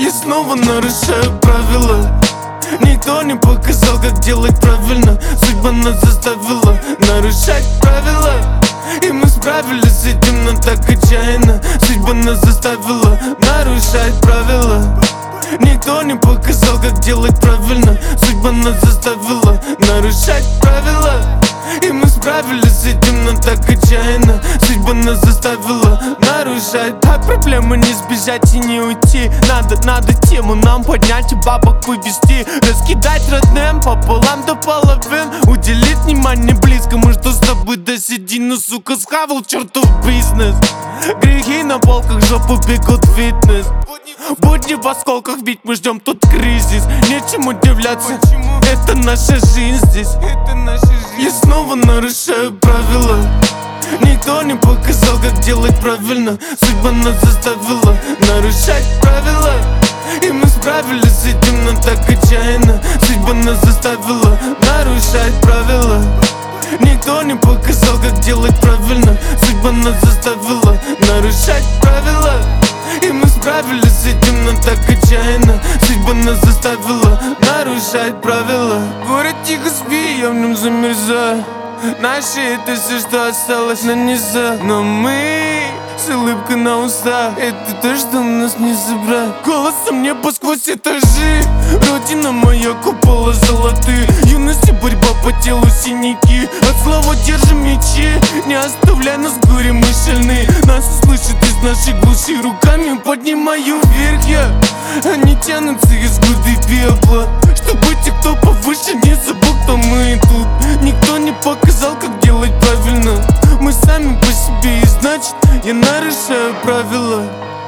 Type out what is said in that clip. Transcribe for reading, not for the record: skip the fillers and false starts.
Я снова нарушаю правила. Никто не показал, как делать правильно. Судьба нас заставила нарушать правила. И мы справились с этим, но так отчаянно. Судьба нас заставила нарушать правила. Никто не показал, как делать правильно. Судьба нас заставила нарушать правила. И мы справились с этим, но так отчаянно. Судьба нас заставила нарушать. От проблемы не сбежать и не уйти. Надо тему нам поднять и бабок вывести. Раскидать родным пополам до половин. Уделить внимание близкому, что с тобой до седины. Сука, схавал чертов бизнес. Грехи на полках, жопу бегут в фитнес. Будни в осколках, ведь мы ждем тут кризис. Нечем удивляться, это наша жизнь здесь. Я снова нарушаю правила. Никто не показал, как делать правильно. Судьба нас заставила нарушать правила. И мы справились с этим, но так отчаянно. Судьба нас заставила нарушать правила. Никто не показал, как делать правильно. Судьба нас заставила нарушать правила. И мы справились с этим, но так отчаянно. Судьба нас заставила нарушать правила. Город тихо спи, я в нем замерзаю. Наши это все, что осталось на низа. Но мы с улыбкой на устах. Это то, что у нас не забрать. Голосом небо сквозь этажи. Родина моя, купола золотые. Юность и борьба по телу синяки. От слова держим мечи. Не оставляй нас горем, мы шальные. Нас услышат из нашей глуши. Руками поднимаю вверх я. Они тянутся из груды пепла. Чтобы те, кто повыше, не забыл, кто мы тут. Никто не показал, как делать правильно. Мы сами по себе, и значит, я нарушаю правила.